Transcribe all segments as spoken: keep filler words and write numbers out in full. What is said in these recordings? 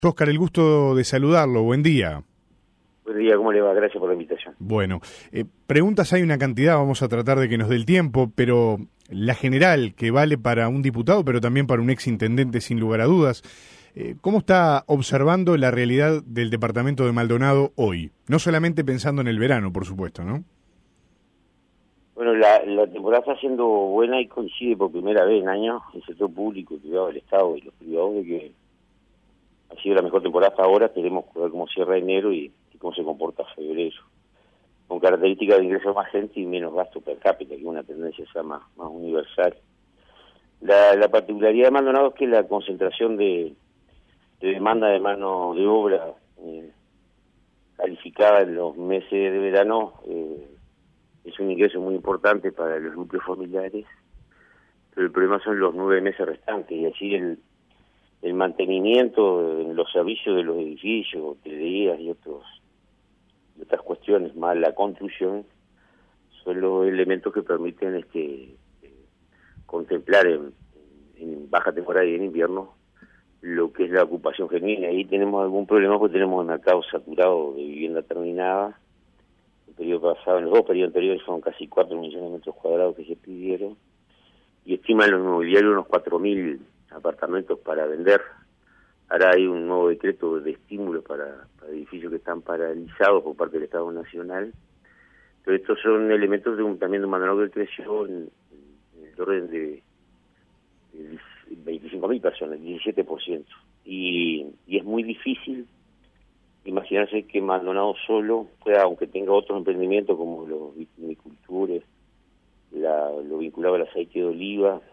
Óscar, el gusto de saludarlo. Buen día. Buen día, ¿cómo le va? Gracias por la invitación. Bueno, eh, preguntas hay una cantidad, vamos a tratar de que nos dé el tiempo, pero la general, que vale para un diputado, pero también para un exintendente sin lugar a dudas, eh, ¿cómo está observando la realidad del departamento de Maldonado hoy? No solamente pensando en el verano, por supuesto, ¿no? Bueno, la, la temporada está siendo buena y coincide por primera vez en años el sector público, el privado, el Estado y los privados, de que ha sido la mejor temporada hasta ahora. Esperemos ver cómo cierra enero y, y cómo se comporta febrero, con características de ingreso más gente y menos gasto per cápita, que es una tendencia ya más, más universal. La, la particularidad de Maldonado es que la concentración de, de demanda de mano de obra eh, calificada en los meses de verano eh, es un ingreso muy importante para los núcleos familiares, pero el problema son los nueve meses restantes, y así el el mantenimiento en los servicios de los edificios, hotelerías y otros y otras cuestiones, más la construcción, son los elementos que permiten este eh, contemplar en, en baja temporada y en invierno lo que es la ocupación genuina. Ahí tenemos algún problema porque tenemos un mercado saturado de vivienda terminada. El periodo pasado, en los dos periodos anteriores, fueron casi cuatro millones de metros cuadrados que se pidieron, y estiman los inmobiliarios unos cuatro mil apartamentos para vender. Ahora hay un nuevo decreto de estímulo para, para edificios que están paralizados por parte del Estado Nacional, pero estos son elementos de un, también de un Maldonado que creció en, en el orden de, de veinticinco mil personas, diecisiete por ciento, y, y es muy difícil imaginarse que Maldonado solo pueda, aunque tenga otros emprendimientos como los viticultores, la, lo vinculado al aceite de oliva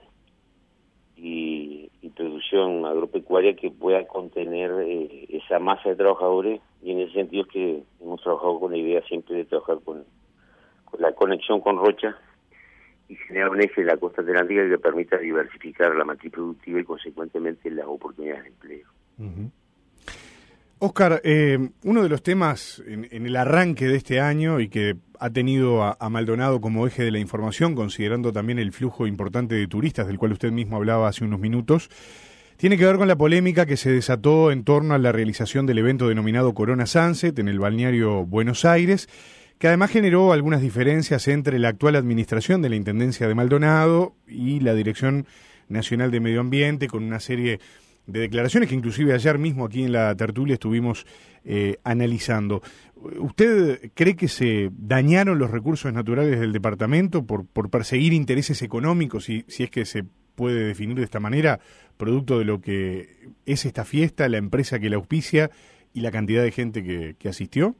y, y producción agropecuaria, que pueda contener eh, esa masa de trabajadores, y en ese sentido es que hemos trabajado con la idea siempre de trabajar con, con la conexión con Rocha y generar un eje en la costa atlántica que permita diversificar la matriz productiva y consecuentemente las oportunidades de empleo. Uh-huh. Óscar, eh, uno de los temas en, en el arranque de este año y que ha tenido a, a Maldonado como eje de la información, considerando también el flujo importante de turistas del cual usted mismo hablaba hace unos minutos, tiene que ver con la polémica que se desató en torno a la realización del evento denominado Corona Sunset en el balneario Buenos Aires, que además generó algunas diferencias entre la actual administración de la Intendencia de Maldonado y la Dirección Nacional de Medio Ambiente, con una serie de declaraciones que inclusive ayer mismo aquí en la tertulia estuvimos eh, analizando. ¿Usted cree que se dañaron los recursos naturales del departamento por, por perseguir intereses económicos, si, si es que se puede definir de esta manera, producto de lo que es esta fiesta, la empresa que la auspicia y la cantidad de gente que, que asistió?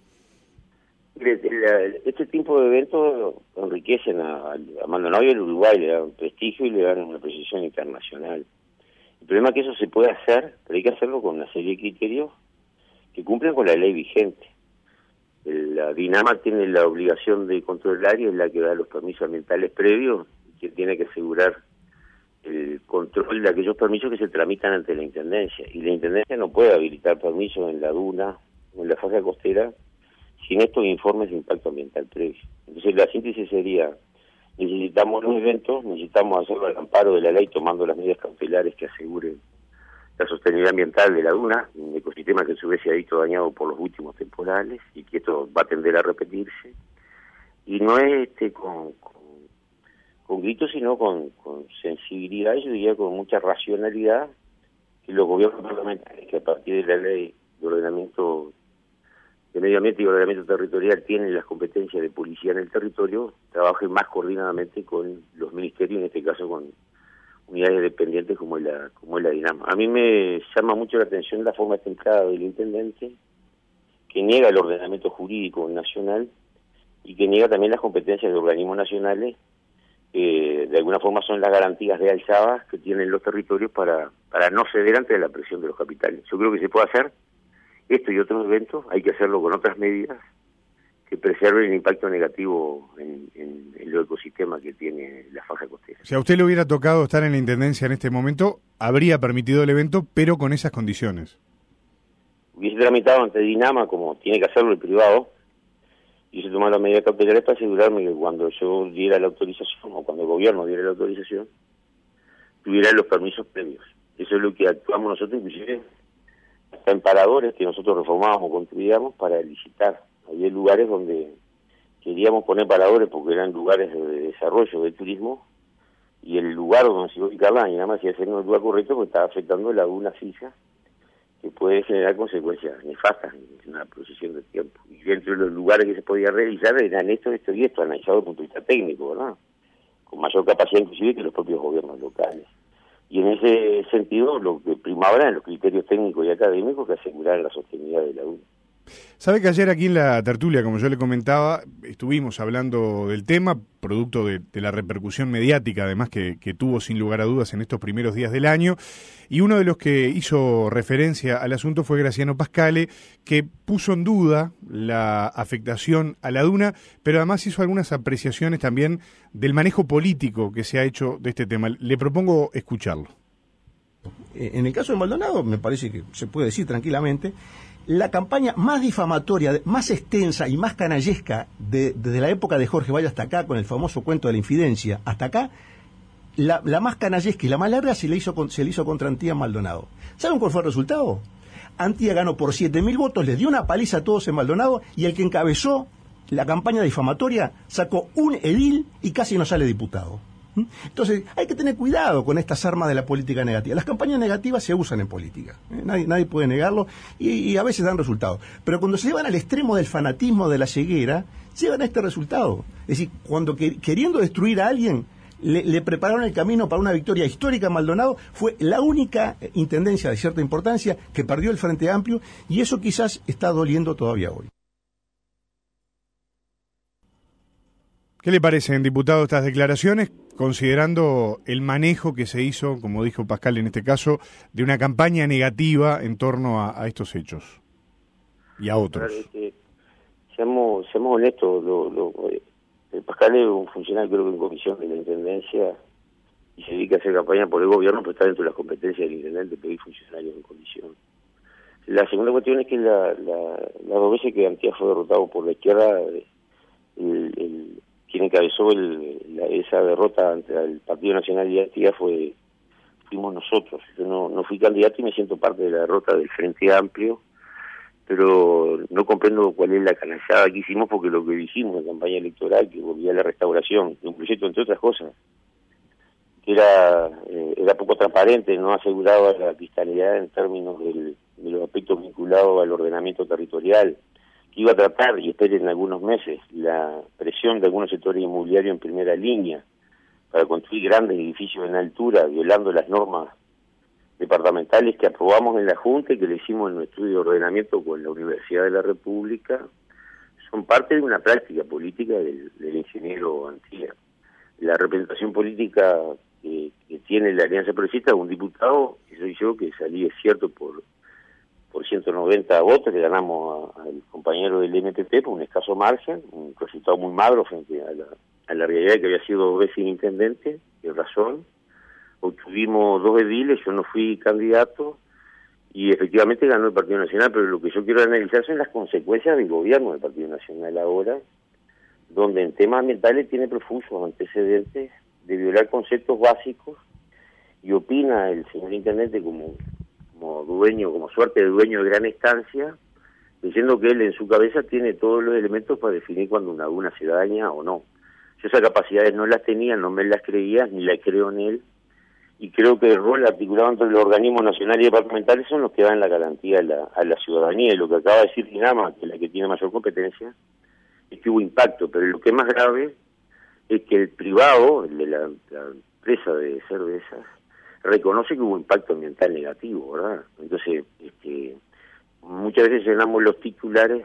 Este tipo de eventos enriquecen a, a Maldonado y al Uruguay, le dan prestigio y le dan una precisión internacional. El problema es que eso se puede hacer, pero hay que hacerlo con una serie de criterios que cumplen con la ley vigente. La DINAMA tiene la obligación de controlar y es la que da los permisos ambientales previos, que tiene que asegurar el control de aquellos permisos que se tramitan ante la Intendencia. Y la Intendencia no puede habilitar permisos en la duna o en la faja costera sin estos informes de impacto ambiental previo. Entonces la síntesis sería: necesitamos los eventos, necesitamos hacerlo al amparo de la ley, tomando las medidas cautelares que aseguren la sostenibilidad ambiental de la duna, un ecosistema que a su vez se ha visto dañado por los últimos temporales y que esto va a tender a repetirse. Y no es este con, con, con gritos, sino con, con sensibilidad, yo diría con mucha racionalidad, que los gobiernos parlamentarios, que a partir de la ley de ordenamiento de medio ambiente y ordenamiento territorial tienen las competencias de policía en el territorio, trabajen más coordinadamente con los ministerios, en este caso con unidades dependientes como es la como es la DINAMA. A mí me llama mucho la atención la forma estancada del intendente, que niega el ordenamiento jurídico nacional y que niega también las competencias de organismos nacionales, que de alguna forma son las garantías de alzadas que tienen los territorios para, para no ceder ante la presión de los capitales. Yo creo que se puede hacer esto y otros eventos, hay que hacerlo con otras medidas que preserven el impacto negativo en, en, en el ecosistema que tiene la faja costera. Si a usted le hubiera tocado estar en la Intendencia en este momento, habría permitido el evento, pero con esas condiciones. Hubiese tramitado ante DINAMA, como tiene que hacerlo el privado, y se tomaron las medidas cautelares para asegurarme que cuando yo diera la autorización, o cuando el gobierno diera la autorización, tuviera los permisos previos. Eso es lo que actuamos nosotros, inclusive hasta en paradores que nosotros reformábamos, construíamos para licitar. Había lugares donde queríamos poner paradores porque eran lugares de desarrollo del turismo, y el lugar donde se iba a ubicar la nada más iba a ser en el lugar correcto porque estaba afectando la laguna fija, que puede generar consecuencias nefastas en una procesión de tiempo. Y dentro de los lugares que se podía realizar eran esto, esto y esto, analizado desde el punto de vista técnico, ¿verdad? Con mayor capacidad inclusive que los propios gobiernos locales. Y en ese sentido lo que primaba eran los criterios técnicos y académicos que aseguraran la sostenibilidad de la laguna. Sabe que ayer aquí en la tertulia, como yo le comentaba, estuvimos hablando del tema, producto de, de la repercusión mediática, además que, que tuvo sin lugar a dudas en estos primeros días del año, y uno de los que hizo referencia al asunto fue Graciano Pascale, que puso en duda la afectación a la duna, pero además hizo algunas apreciaciones también del manejo político que se ha hecho de este tema. Le propongo escucharlo. En el caso de Maldonado, me parece que se puede decir tranquilamente, la campaña más difamatoria, más extensa y más canallesca de, desde la época de Jorge Valle hasta acá, con el famoso cuento de la infidencia, hasta acá, la, la más canallesca y la más larga se le hizo, se le hizo contra Antía Maldonado. ¿Saben cuál fue el resultado? Antía ganó por siete mil votos, le dio una paliza a todos en Maldonado, y el que encabezó la campaña difamatoria sacó un edil y casi no sale diputado. Entonces, hay que tener cuidado con estas armas de la política negativa. Las campañas negativas se usan en política, ¿eh? nadie, nadie puede negarlo, y, y a veces dan resultados. Pero cuando se llevan al extremo del fanatismo, de la ceguera, llevan a este resultado. Es decir, cuando que, queriendo destruir a alguien, le, le prepararon el camino para una victoria histórica en Maldonado, fue la única intendencia de cierta importancia que perdió el Frente Amplio, y eso quizás está doliendo todavía hoy. ¿Qué le parecen, diputado, estas declaraciones, considerando el manejo que se hizo, como dijo Pascal en este caso, de una campaña negativa en torno a, a estos hechos y a otros? Claro, este, seamos, seamos honestos, lo, lo, eh, Pascal es un funcionario, creo que en comisión de la Intendencia, y se dedica a hacer campaña por el gobierno, pues está dentro de las competencias del intendente pedir funcionarios en comisión. La segunda cuestión es que la, la, las dos veces que Antía fue derrotado por la izquierda, el, el quien encabezó el, la, esa derrota ante el Partido Nacional y Antía fue fuimos nosotros. Yo no, no fui candidato y me siento parte de la derrota del Frente Amplio, pero no comprendo cuál es la canallada que hicimos, porque lo que dijimos en campaña electoral, que volvía a la restauración de un proyecto, entre otras cosas, que era, eh, era poco transparente, no aseguraba la fiscalidad en términos del, de los aspectos vinculados al ordenamiento territorial, iba a tratar, y esperen en algunos meses, la presión de algunos sectores inmobiliarios en primera línea para construir grandes edificios en altura, violando las normas departamentales que aprobamos en la Junta y que le hicimos en nuestro estudio de ordenamiento con la Universidad de la República, son parte de una práctica política del, del ingeniero Antía. La representación política que, que tiene la Alianza Progresista es un diputado, que soy yo, que salí, es cierto, por... por ciento noventa votos, le ganamos al compañero del M P P por un escaso margen, un resultado muy magro frente a la, a la realidad de que había sido dos veces intendente, de razón. Obtuvimos dos ediles, yo no fui candidato, y efectivamente ganó el Partido Nacional, pero lo que yo quiero analizar son las consecuencias del gobierno del Partido Nacional ahora, donde en temas ambientales tiene profusos antecedentes de violar conceptos básicos, y opina el señor intendente como... como dueño, como suerte de dueño de gran estancia, diciendo que él en su cabeza tiene todos los elementos para definir cuando una duna se daña o no. Yo esas capacidades no las tenía, no me las creía, ni las creo en él, y creo que el rol articulado entre los organismos nacionales y departamentales son los que dan la garantía a la, a la ciudadanía, y lo que acaba de decir Dinama, que es la que tiene mayor competencia, es que hubo impacto, pero lo que es más grave es que el privado, el de la, la empresa de cervezas, reconoce que hubo impacto ambiental negativo, ¿verdad? Entonces, este, muchas veces llenamos los titulares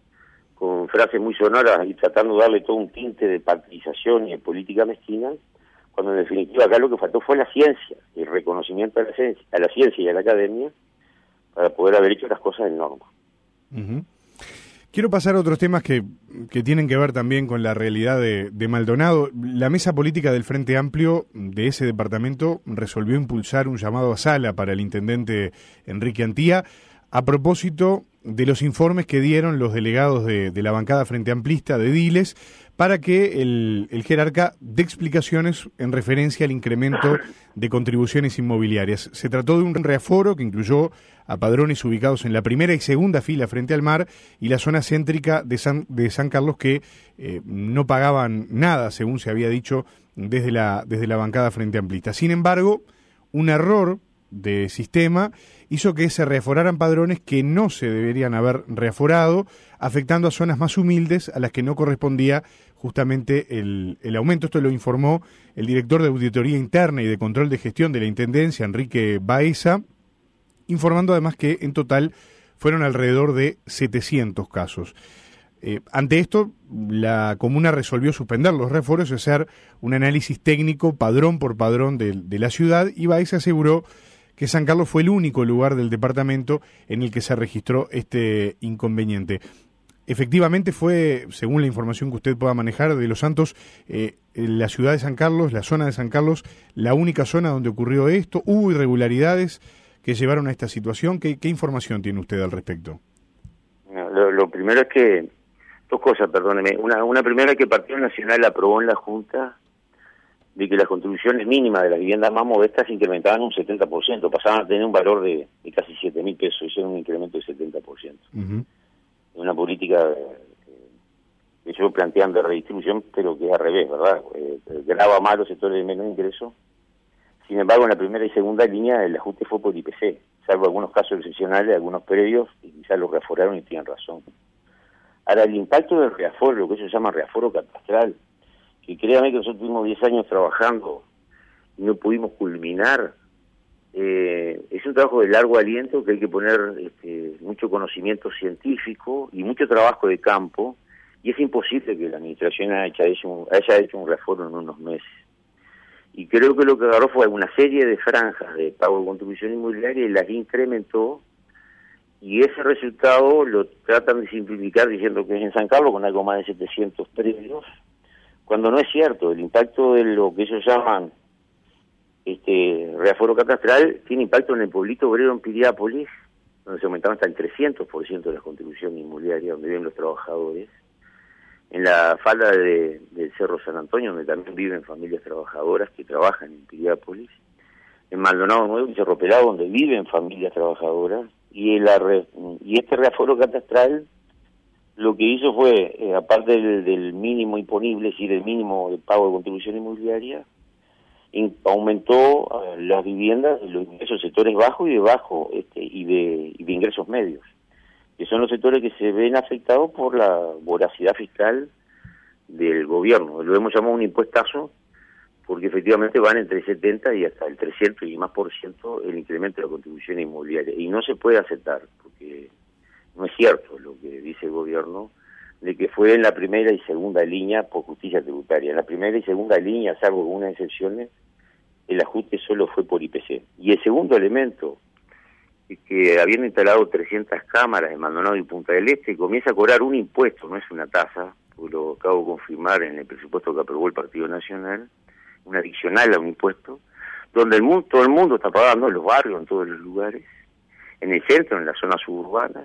con frases muy sonoras y tratando de darle todo un tinte de partidización y de política mezquina, cuando en definitiva acá lo que faltó fue la ciencia, el reconocimiento a la ciencia, a la ciencia y a la academia, para poder haber hecho las cosas en norma. Uh-huh. Quiero pasar a otros temas que, que tienen que ver también con la realidad de, de Maldonado. La mesa política del Frente Amplio de ese departamento resolvió impulsar un llamado a sala para el intendente Enrique Antía a propósito de los informes que dieron los delegados de, de la bancada Frente Amplista de Diles para que el, el jerarca dé explicaciones en referencia al incremento de contribuciones inmobiliarias. Se trató de un reaforo que incluyó a padrones ubicados en la primera y segunda fila frente al mar y la zona céntrica de San, de San Carlos que eh, no pagaban nada, según se había dicho desde la, desde la bancada Frente Amplista. Sin embargo, un error de sistema hizo que se reaforaran padrones que no se deberían haber reaforado, afectando a zonas más humildes a las que no correspondía justamente el, el aumento. Esto lo informó el director de Auditoría Interna y de Control de Gestión de la Intendencia, Enrique Baeza, informando además que en total fueron alrededor de setecientos casos. Eh, ante esto, la comuna resolvió suspender los reaforos y hacer un análisis técnico padrón por padrón de, de la ciudad, y Baeza aseguró que San Carlos fue el único lugar del departamento en el que se registró este inconveniente. Efectivamente fue, según la información que usted pueda manejar de Los Santos, eh, la ciudad de San Carlos, la zona de San Carlos, la única zona donde ocurrió esto. ¿Hubo irregularidades que llevaron a esta situación? ¿Qué, qué información tiene usted al respecto? Lo, lo primero es que, dos cosas, perdóneme. Una, una primera, que el Partido Nacional aprobó en la Junta de que las contribuciones mínimas de las viviendas más modestas se incrementaban un setenta por ciento, pasaban a tener un valor de, de casi siete mil pesos, hicieron un incremento de setenta por ciento. Uh-huh. Una política que ellos plantean de redistribución, pero que es al revés, ¿verdad? Eh, grava más los sectores de menos ingreso. Sin embargo, en la primera y segunda línea el ajuste fue por I P C, salvo algunos casos excepcionales, algunos previos, y quizás los reaforaron y tienen razón. Ahora, el impacto del reaforo, lo que ellos llaman reaforo catastral, que créame que nosotros tuvimos diez años trabajando y no pudimos culminar, eh, es un trabajo de largo aliento que hay que poner este, mucho conocimiento científico y mucho trabajo de campo, y es imposible que la administración haya hecho un, haya hecho un reaforo en unos meses. Y creo que lo que agarró fue una serie de franjas de pago de contribución inmobiliaria y las incrementó, y ese resultado lo tratan de simplificar diciendo que es en San Carlos con algo más de setecientos predios, cuando no es cierto. El impacto de lo que ellos llaman este reaforo catastral tiene impacto en el pueblito obrero en Piriápolis, donde se aumentaron hasta el trescientos por ciento de la contribución inmobiliaria, donde viven los trabajadores, en la falda de, del Cerro San Antonio, donde también viven familias trabajadoras que trabajan en Piriápolis, en Maldonado Nuevo y Cerro Pelado, donde viven familias trabajadoras, y, en la re, y este reaforo catastral lo que hizo fue, eh, aparte del, del mínimo imponible, es decir, el mínimo de pago de contribución inmobiliaria, in, aumentó uh, las viviendas de los ingresos sectores bajos y de bajo este, y de y de ingresos medios, que son los sectores que se ven afectados por la voracidad fiscal del gobierno. Lo hemos llamado un impuestazo, porque efectivamente van entre el setenta y hasta el trescientos y más por ciento el incremento de la contribución inmobiliaria, y no se puede aceptar, porque no es cierto lo que dice el gobierno, de que fue en la primera y segunda línea por justicia tributaria. En la primera y segunda línea, salvo algunas excepciones, el ajuste solo fue por I P C. Y el segundo elemento, es que habiendo instalado trescientas cámaras en Maldonado y Punta del Este, comienza a cobrar un impuesto, no es una tasa, porque lo acabo de confirmar en el presupuesto que aprobó el Partido Nacional, un adicional a un impuesto, donde el mundo, todo el mundo está pagando, en los barrios, en todos los lugares, en el centro, en las zonas suburbanas,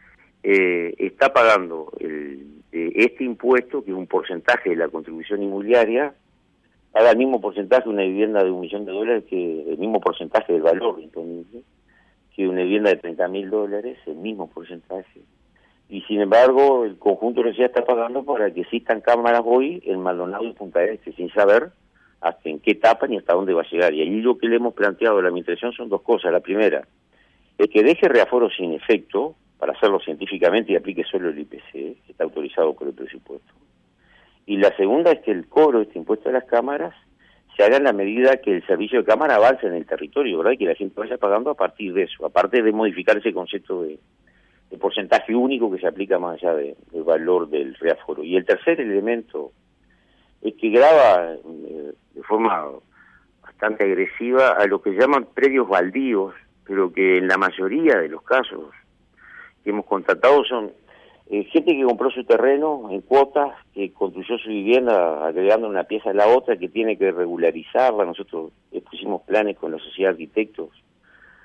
eh, está pagando el, eh, este impuesto, que es un porcentaje de la contribución inmobiliaria, paga el mismo porcentaje una vivienda de un millón de dólares, que el mismo porcentaje del valor imponible, que una vivienda de treinta mil dólares, el mismo porcentaje. Y sin embargo, el conjunto de la ciudad está pagando para que existan cámaras hoy en Maldonado y Punta del Este, sin saber hasta en qué etapa ni hasta dónde va a llegar. Y allí lo que le hemos planteado a la administración son dos cosas. La primera, es que deje reaforo sin efecto, para hacerlo científicamente y aplique solo el I P C, que está autorizado por el presupuesto. Y la segunda es que el cobro de este impuesto a las cámaras se haga en la medida que el servicio de cámara avance en el territorio, ¿verdad? Y que la gente vaya pagando a partir de eso, aparte de modificar ese concepto de, de porcentaje único que se aplica más allá de, del valor del reaforo. Y el tercer elemento es que grava eh, de forma bastante agresiva a lo que llaman predios baldíos, pero que en la mayoría de los casos que hemos contratado son eh, gente que compró su terreno en cuotas, que construyó su vivienda agregando una pieza a la otra, que tiene que regularizarla. Nosotros pusimos planes con la sociedad de arquitectos,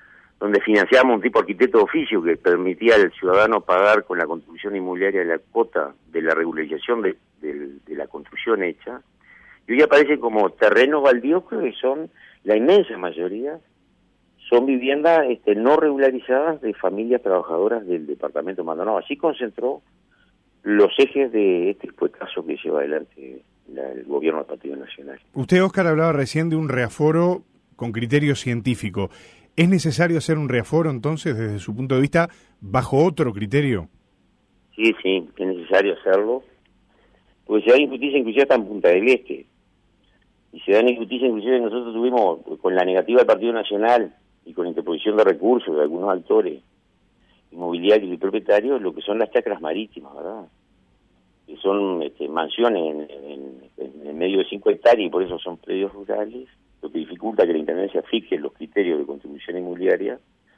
donde financiamos un tipo de arquitecto de oficio que permitía al ciudadano pagar con la contribución inmobiliaria la cuota de la regularización de, de, de la construcción hecha, y hoy aparecen como terrenos baldíos que son, la inmensa mayoría, son viviendas este, no regularizadas de familias trabajadoras del departamento de Maldonado. Así concentró los ejes de este caso que lleva adelante la, el gobierno del Partido Nacional. Usted, Óscar, hablaba recién de un reaforo con criterio científico. ¿Es necesario hacer un reaforo, entonces, desde su punto de vista, bajo otro criterio? Sí, sí, es necesario hacerlo, porque se da injusticia inclusive hasta en Punta del Este. Y se da injusticia inclusive nosotros tuvimos, con la negativa del Partido Nacional y con interposición de recursos de algunos actores inmobiliarios y propietarios, lo que son las chacras marítimas, ¿verdad? Que son este, mansiones en, en, en medio de cinco hectáreas y por eso son predios rurales, lo que dificulta que la Intendencia fije los criterios de contribución inmobiliaria.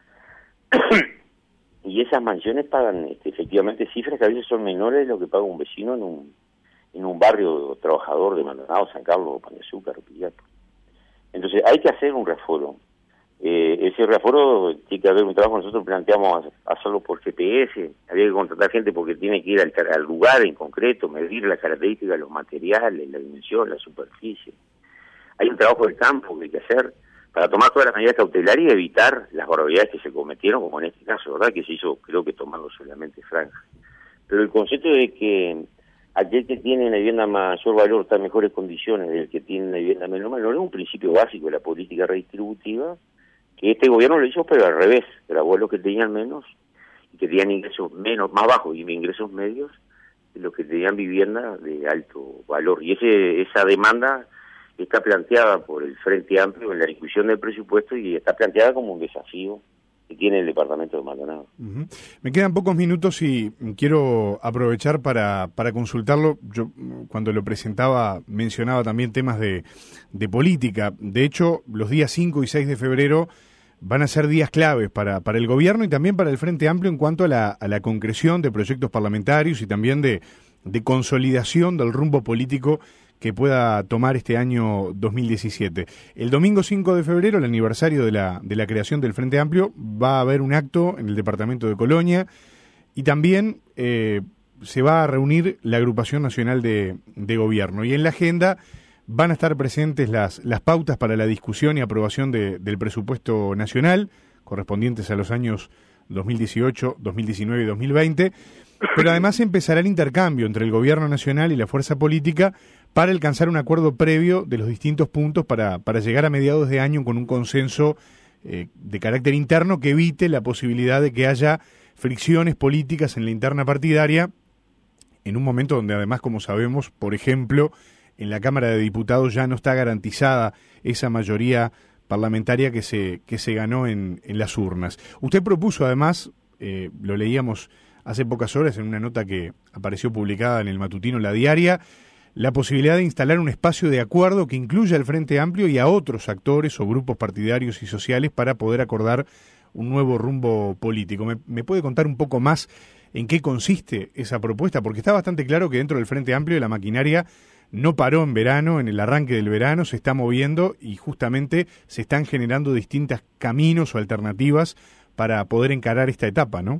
Y esas mansiones pagan este, efectivamente cifras que a veces son menores de lo que paga un vecino en un en un barrio trabajador de Maldonado, San Carlos, Pan de Azúcar, Pillato. Entonces hay que hacer un reaforo. Eh, ese reaforo tiene que haber un trabajo, nosotros planteamos hacerlo por G P S, había que contratar gente porque tiene que ir al, al lugar en concreto, medir las características de los materiales, la dimensión, la superficie. Hay un trabajo del campo que hay que hacer para tomar todas las medidas cautelares y evitar las barbaridades que se cometieron, como en este caso, ¿verdad? Que se hizo, creo que tomando solamente franja. Pero el concepto de que aquel que tiene una vivienda mayor valor está en mejores condiciones del que tiene una vivienda menor valor es un principio básico de la política redistributiva, que este gobierno lo hizo, pero al revés, grabó los que tenían menos y que tenían ingresos menos, más bajos y ingresos medios, de los que tenían vivienda de alto valor. Y ese esa demanda está planteada por el Frente Amplio en la discusión del presupuesto y está planteada como un desafío que tiene el departamento de Maldonado. Uh-huh. Me quedan pocos minutos y quiero aprovechar para, para consultarlo. Yo cuando lo presentaba mencionaba también temas de, de política. De hecho, los días cinco y seis de febrero van a ser días claves para, para el gobierno y también para el Frente Amplio en cuanto a la, a la concreción de proyectos parlamentarios y también de, de consolidación del rumbo político que pueda tomar este año dos mil diecisiete. El domingo cinco de febrero, el aniversario de la, de la creación del Frente Amplio, va a haber un acto en el departamento de Colonia y también eh, se va a reunir la Agrupación Nacional de, de Gobierno. Y en la agenda van a estar presentes las, las pautas para la discusión y aprobación de, del presupuesto nacional, correspondientes a los años dos mil dieciocho, dos mil diecinueve y dos mil veinte, pero además empezará el intercambio entre el Gobierno Nacional y la fuerza política para alcanzar un acuerdo previo de los distintos puntos para, para llegar a mediados de año con un consenso eh, de carácter interno que evite la posibilidad de que haya fricciones políticas en la interna partidaria, en un momento donde además, como sabemos, por ejemplo, en la Cámara de Diputados ya no está garantizada esa mayoría parlamentaria que se, que se ganó en, en las urnas. Usted propuso además, eh, lo leíamos hace pocas horas en una nota que apareció publicada en el matutino La Diaria, la posibilidad de instalar un espacio de acuerdo que incluya al Frente Amplio y a otros actores o grupos partidarios y sociales para poder acordar un nuevo rumbo político. ¿Me, me puede contar un poco más en qué consiste esa propuesta? Porque está bastante claro que dentro del Frente Amplio la maquinaria no paró en verano, en el arranque del verano, se está moviendo y justamente se están generando distintos caminos o alternativas para poder encarar esta etapa, ¿no?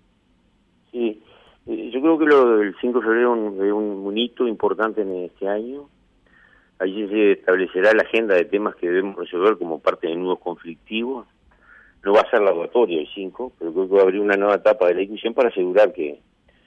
Sí. Yo creo que lo del cinco de febrero es un, un hito importante en este año. Allí se establecerá la agenda de temas que debemos resolver como parte de nudos conflictivos. No va a ser laboratorio el cinco, pero creo que va a abrir una nueva etapa de la discusión para asegurar que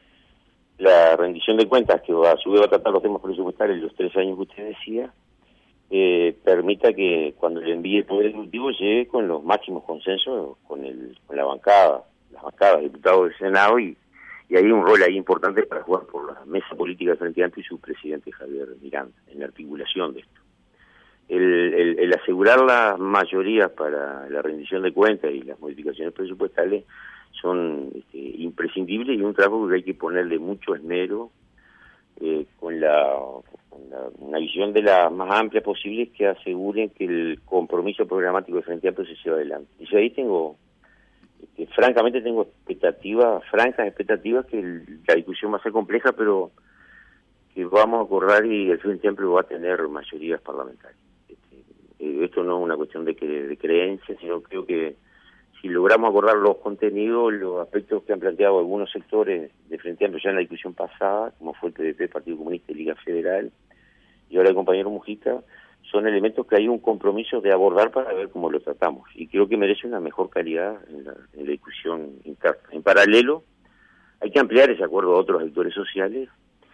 la rendición de cuentas, que va, a su vez va a tratar los temas presupuestarios de los tres años que usted decía, eh, permita que cuando le envíe el Poder Ejecutivo llegue con los máximos consensos con, el, con la bancada, las bancadas de diputados del Senado y Y hay un rol ahí importante para jugar por la mesa política del Frente Amplio y su presidente Javier Miranda, en la articulación de esto. El, el, el asegurar las mayorías para la rendición de cuentas y las modificaciones presupuestales son este, imprescindibles y un trabajo que hay que ponerle mucho esmero eh, con, la, con la, una visión de la más amplia posible que aseguren que el compromiso programático del Frente Amplio se lleve adelante. Y yo ahí tengo... Que francamente tengo expectativas, francas expectativas, que el, la discusión va a ser compleja, pero que vamos a acordar y el Frente Amplio va a tener mayorías parlamentarias. Este, eh, esto no es una cuestión de, que, de creencia, sino creo que si logramos acordar los contenidos, los aspectos que han planteado algunos sectores de Frente Amplio ya en la discusión pasada, como fue el P D P, Partido Comunista y Liga Federal, y ahora el compañero Mujica, son elementos que hay un compromiso de abordar para ver cómo lo tratamos. Y creo que merece una mejor calidad en la, en la discusión interna. En paralelo, hay que ampliar ese acuerdo a otros actores sociales,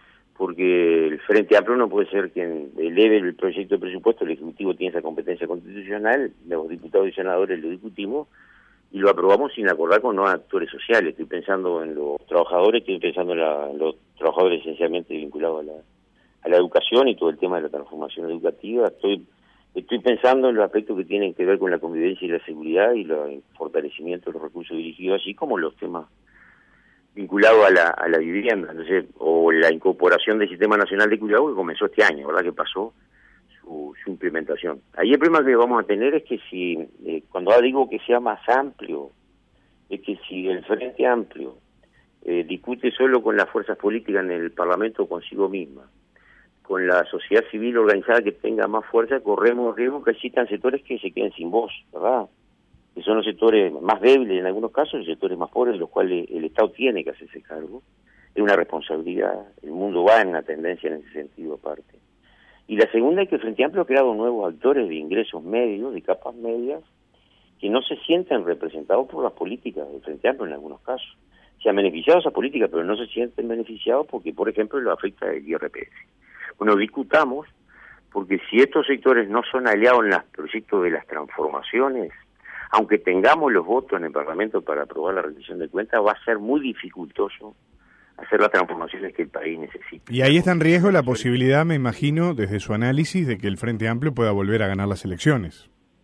porque el Frente Amplio no puede ser quien eleve el proyecto de presupuesto, el Ejecutivo tiene esa competencia constitucional, los diputados y senadores lo discutimos y lo aprobamos sin acordar con los actores sociales. Estoy pensando en los trabajadores, estoy pensando en, la, en los trabajadores esencialmente vinculados a la, a la educación y todo el tema de la transformación educativa. Estoy estoy pensando en los aspectos que tienen que ver con la convivencia y la seguridad y la, el fortalecimiento de los recursos dirigidos, así como los temas vinculado a la, a la vivienda, entonces, o la incorporación del Sistema Nacional de Cuidado que comenzó este año, ¿verdad? Que pasó su, su implementación. Ahí el problema que vamos a tener es que si, eh, cuando digo que sea más amplio, es que si el Frente Amplio eh, discute solo con las fuerzas políticas en el Parlamento consigo misma, con la sociedad civil organizada que tenga más fuerza, corremos riesgo que existan sectores que se queden sin voz, ¿verdad? Que son los sectores más débiles en algunos casos, los sectores más pobres, de los cuales el Estado tiene que hacerse cargo. Es una responsabilidad, el mundo va en una tendencia en ese sentido aparte. Y la segunda es que el Frente Amplio ha creado nuevos actores de ingresos medios, de capas medias, que no se sienten representados por las políticas del Frente Amplio en algunos casos. Se han beneficiado esas políticas, pero no se sienten beneficiados porque, por ejemplo, lo afecta el I R P F. Bueno, discutamos, porque si estos sectores no son aliados en los proyectos de las transformaciones, aunque tengamos los votos en el Parlamento para aprobar la rendición de cuentas, va a ser muy dificultoso hacer las transformaciones que el país necesita. Y ahí está en riesgo la posibilidad, me imagino, desde su análisis, de que el Frente Amplio pueda volver a ganar las elecciones.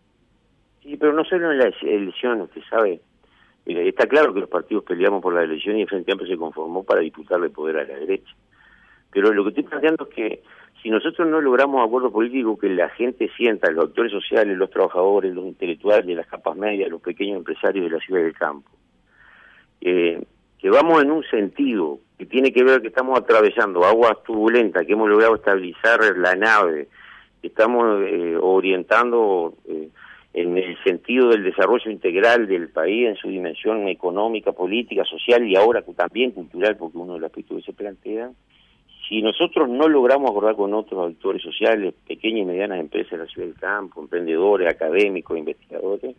Sí, pero no solo en las elecciones, usted sabe, eh, está claro que los partidos peleamos por la elección y el Frente Amplio se conformó para disputarle poder a la derecha. Pero lo que estoy planteando es que si nosotros no logramos acuerdo político que la gente sienta, los actores sociales, los trabajadores, los intelectuales, las capas medias, los pequeños empresarios de la ciudad y del campo, eh, que vamos en un sentido que tiene que ver que estamos atravesando aguas turbulentas, que hemos logrado estabilizar la nave, que estamos eh, orientando eh, en el sentido del desarrollo integral del país en su dimensión económica, política, social y ahora también cultural, porque uno de los aspectos que se plantea. Si nosotros no logramos acordar con otros actores sociales, pequeñas y medianas empresas de la ciudad del campo, emprendedores, académicos, investigadores,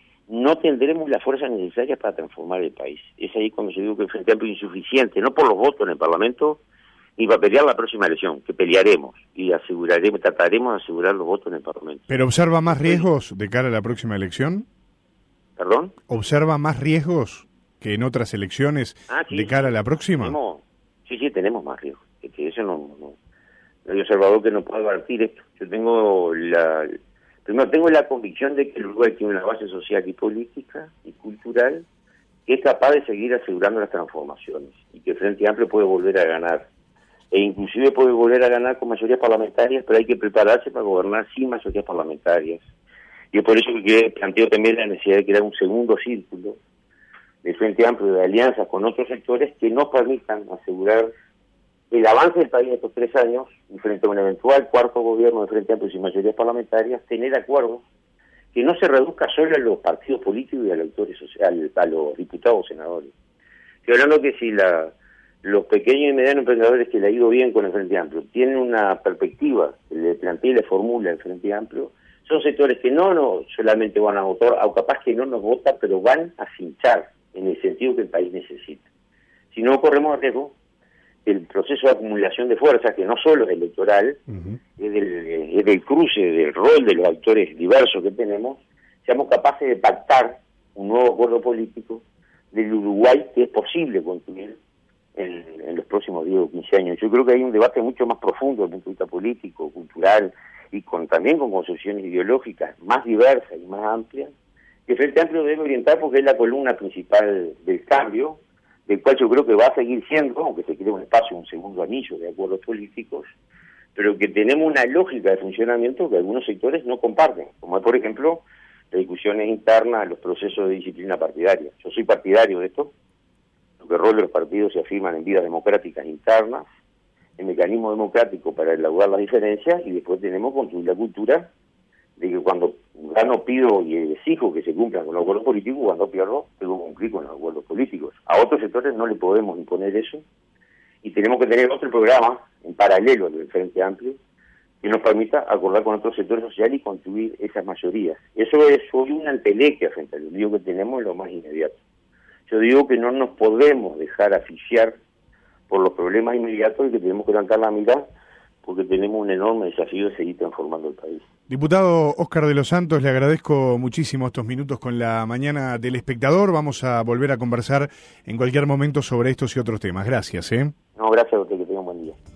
no tendremos la fuerza necesaria para transformar el país. Es ahí cuando yo digo que el Frente Amplio es insuficiente, no por los votos en el Parlamento, ni para pelear la próxima elección, que pelearemos y aseguraremos, trataremos de asegurar los votos en el Parlamento. ¿Pero observa más riesgos de cara a la próxima elección? ¿Perdón? ¿Observa más riesgos que en otras elecciones ah, sí, de cara a la próxima? Tenemos, sí, sí, tenemos más riesgos. Es que eso no, no, no hay observador que no pueda advertir esto. Yo tengo la, primero tengo la convicción de que el Uruguay tiene una base social y política y cultural que es capaz de seguir asegurando las transformaciones y que el Frente Amplio puede volver a ganar e inclusive puede volver a ganar con mayorías parlamentarias, pero hay que prepararse para gobernar sin mayorías parlamentarias. Y es por eso que planteo también la necesidad de crear un segundo círculo de Frente Amplio, de alianzas con otros sectores que nos permitan asegurar el avance del país en estos tres años, y frente a un eventual cuarto gobierno de Frente Amplio sin mayorías parlamentarias, tener acuerdos que no se reduzca solo a los partidos políticos y a los actores sociales, a los diputados o senadores. Estoy hablando que si la, los pequeños y medianos emprendedores que le ha ido bien con el Frente Amplio tienen una perspectiva que le plantea y le formula el Frente Amplio, son sectores que no, no solamente van a votar, o capaz que no nos votan, pero van a cinchar en el sentido que el país necesita. Si no, corremos riesgo el proceso de acumulación de fuerzas, que no solo es electoral, uh-huh. es, del, es del cruce, del rol de los actores diversos que tenemos, seamos capaces de pactar un nuevo acuerdo político del Uruguay que es posible construir en, en los próximos diez o quince años. Yo creo que hay un debate mucho más profundo desde el punto de vista político, cultural, y con también con concepciones ideológicas más diversas y más amplias, que el Frente Amplio debe orientar porque es la columna principal del cambio, del cual yo creo que va a seguir siendo, aunque se cree un espacio, un segundo anillo de acuerdos políticos, pero que tenemos una lógica de funcionamiento que algunos sectores no comparten, como es, por ejemplo, las discusiones internas, los procesos de disciplina partidaria. Yo soy partidario de esto, lo que el rol de los partidos se afirman en vidas democráticas internas, el mecanismo democrático para elaborar las diferencias, y después tenemos construir la cultura de que cuando gano, pido y exijo que se cumplan con los acuerdos políticos, cuando pierdo, tengo que cumplir con los acuerdos políticos. A otros sectores no le podemos imponer eso, y tenemos que tener otro programa en paralelo al del Frente Amplio que nos permita acordar con otros sectores sociales y construir esas mayorías. Eso es hoy una entelequia frente al lío que tenemos en lo más inmediato. Yo digo que no nos podemos dejar asfixiar por los problemas inmediatos y que tenemos que levantar la mirada, porque tenemos un enorme desafío de seguir transformando el país. Diputado Óscar de los Santos, le agradezco muchísimo estos minutos con la mañana del espectador. Vamos a volver a conversar en cualquier momento sobre estos y otros temas. Gracias. ¿eh? No, gracias a usted, que tenga un buen día.